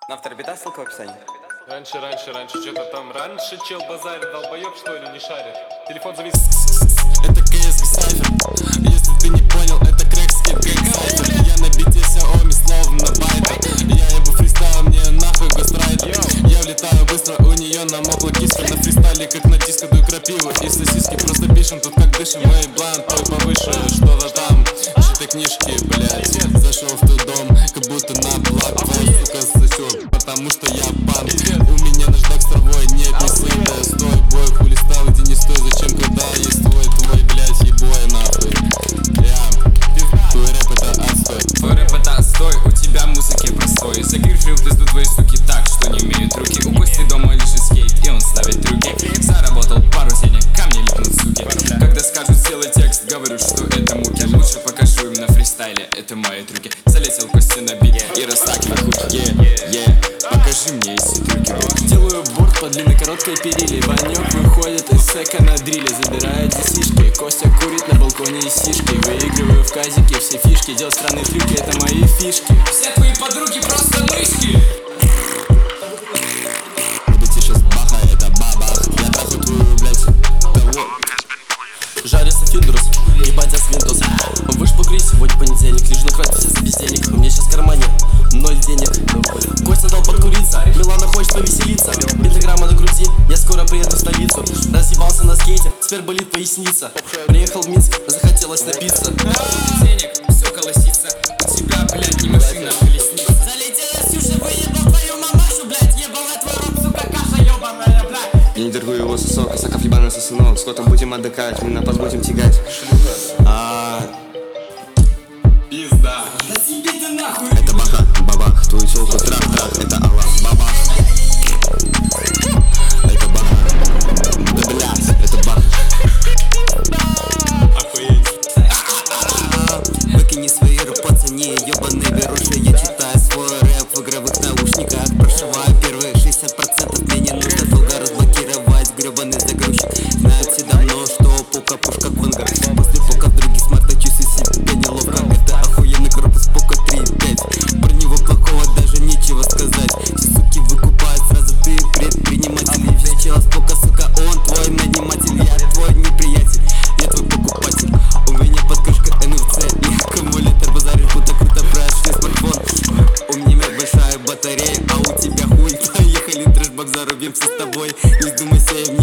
На автор бита, ссылка в описании. Раньше, что-то там. Раньше чел базарит, долбоёб что ли, не шарит. Телефон завис. Это CSG Cypher. Если ты не понял, это крэк скит гэнг сайфер. Я на бите Xiaomi, словно вайпер. Я ебу фристайл, мне нахуй гострайдер. Я влетаю быстро, у нее намокла киска. На фристайле, как на диско, дую крапиву и сосиски. Просто пишем тут как дышим, мы блант, той повыше. Что-то там, чьи-то книжки, блять. Зашел в тот дом, как будто на благ. Твоя сука сосет, потому что я панк. У меня наждак с травой, нет, не сытая. Стой, бой, хули стал, иди не стой. Зачем, когда есть твой, блять, ебой, нахуй. Твой рэп это отстой. Твой рэп это отстой, у тебя музыки простой. Закрывший в пизду твои суки так, что не имеют руки. У Кости дома лежит скейт, и он ставит руки. Заработал пару денег, камни липнут суки. Когда скажут сделай текст, говорю, что это муки. Лучше покажу им на фристайле, это мои трюки. Залетел Костя на бит и растакивай хуки. Покажи мне эти трюки. Делаю борт по длинной короткой периле. Ванек выходит из сека на дриле. Забирает десишки, Костя курит на балконе и сишки. Выигрываю в казике все фишки. Делать странные трюки, это мои фишки. Все твои подруги просто мышки. Будете сейчас баха, это бабах. Я трахаю твою, блять, того. Жарится финдус, ебать за свинтус. Вышь покурить, сегодня понедельник. Лишь накрыть все за бездельник. У меня сейчас в кармане 0 денег. Костя дал подкуриться, Милана хочет повеселиться. Пентаграмма на груди, я скоро приеду в столицу. Разъебался на скейте, теперь болит поясница. Приехал в Минск, захотелось напиться. Денег, все колосится. У тебя, блядь, не машина, колесница. Залетела Сюша, выебал твою мамашу, блядь. Ебала твой рот, сука, каша ебаная, блядь. Я не торгую его сосок, Исаков ебаный сосунок. С котом будем отдыхать, мы на пас будем тягать. Пизда. Да тебе ты нахуй. Это баха, бабах, твою челку трах-трах. Это Аллах, бабах. Это баха, да блять, это баха. Выкини свои рэп по цене, ебаный беруши. Я читаю свой рэп в игровых наушниках. Прошиваю первые 60%. Мне не нужно долго разблокировать гребаный загрузчик. Знают все давно, что пока пушка гонга. После пока в других смартах чувствую себя неловко. Это охуенный кроп из пока 3.5. Про него плохого даже нечего сказать. Все суки выкупают, сразу ты предприниматель. Весь чел с пока, сука, он твой наниматель. Я твой неприятель, я твой покупатель. У меня под крышкой NFC и аккумулятор. Базаришь, будто круто прошли смартфон. У меня большая батарея, а у тебя хуй. Поехали трэшбак, зарубимся с тобой. Не думайся, я